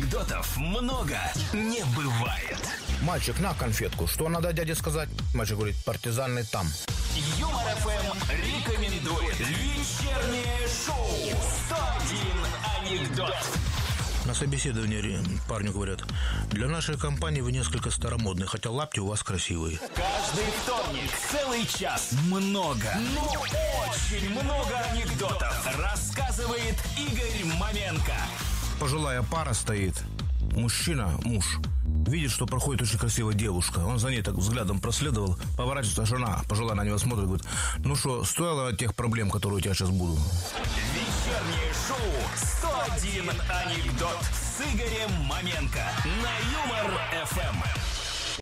Анекдотов много не бывает. Мальчик, на конфетку. Что надо дяде сказать? Мальчик говорит, партизаны там. Юмор ФМ рекомендует вечернее шоу «101 анекдот». На собеседовании парню говорят, для нашей компании вы несколько старомодны, хотя лапти у вас красивые. Каждый вторник целый час много, очень много анекдотов рассказывает Игорь Маменко. Пожилая пара стоит. Мужчина, муж, видит, что проходит очень красивая девушка. Он за ней так взглядом проследовал. Поворачивается, жена пожилая на него смотрит, говорит, ну что, стоило тех проблем, которые у тебя сейчас будут? Вечернее шоу «101 анекдот» с Игорем Маменко на Юмор ФМ.